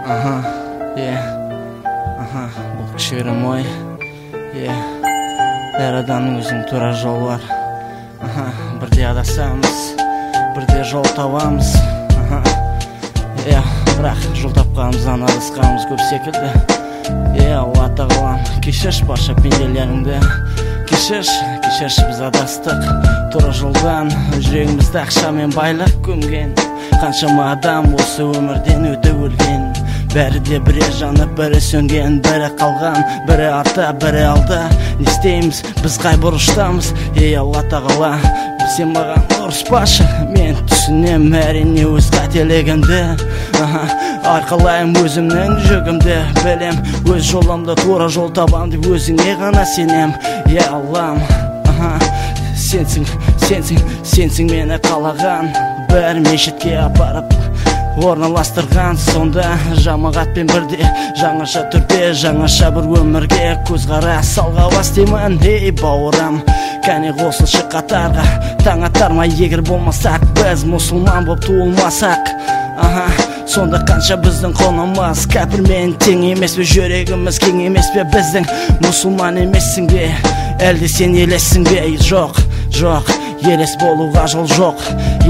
Бұл кішігірім ой. Әр адамның өзінің тура жолы бар. Бірде адасамыз, бірде жол табамыз. Бірақ жол тапқанымыздан адасқанымыз көп секілді. Алла тағалам, кешірші барша пенделеріңді. Кешірші біз адастық тура жолдан. Жүрегімізді ақшамен байлық көмген. Қаншама адам осы өмірден өтіп өлген. Бәрі де бірі жанып, бірі сөнген, бірі қалған, бірі арта, бірі алда. Не істейміз, біз қай бұрыштамыз? Алла тағала, сен маған ұрыспашы. Мен түсінем әрине өз қателігімді. Арқалайым өзімнің жүгімді. Білем өз жолымды, тура жол табам деп өзіңе ғана сенем. Аллам, сенсің мені қалаған. Бір мешітке апарып орналастырған. Сонда жамағатпен бірде, жаңаша түрде, жаңаша бір өмірге көзқара салға бастаймын. Бауырым, кәне қосылшы қатарға. Таң атар ма егер болмасақ, біз мұсылман болып туылмасақ? Сонда қанша біздің қонымыз кәпірмен тең емес пе? Жүрегіміз кең емес пе біздің? Мұсылман емессің бе? Әлде сен елессің бе? Жоқ, елес болуға жол жоқ.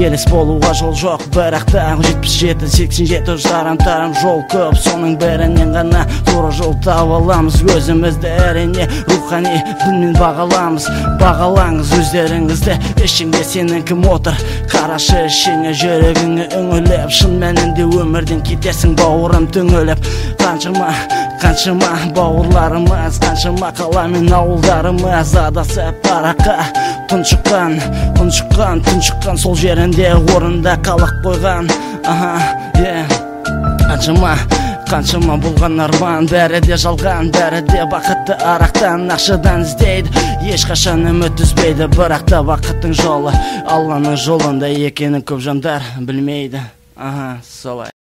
Бірақ та 77-87 жарым жол көп. Соның бәрінен ғана тура жол таба аламыз. Өзімізді әрине рухани дінмен бағалаңыз өздеріңізді. Ішіңде сенің кім отыр? Қарашы ішіңе, жүрегіңе үңіліп. Шын мәнінде өмірден кетесің бауырым түңіліп. Қаншама бауырларымыз, қаншама қала мен ауылдарымыз адасып параққа тұншыққан сол жерінде орында қалып қойған. Қаншама болған арман, бәрі де жалған, бәрі де бақытты арақтан, ақшадан іздейді, ешқашан үміт үзбейді. Бірақ та бақыттың жолы Алланың жолында екенін көп жандар білмейді. Солай.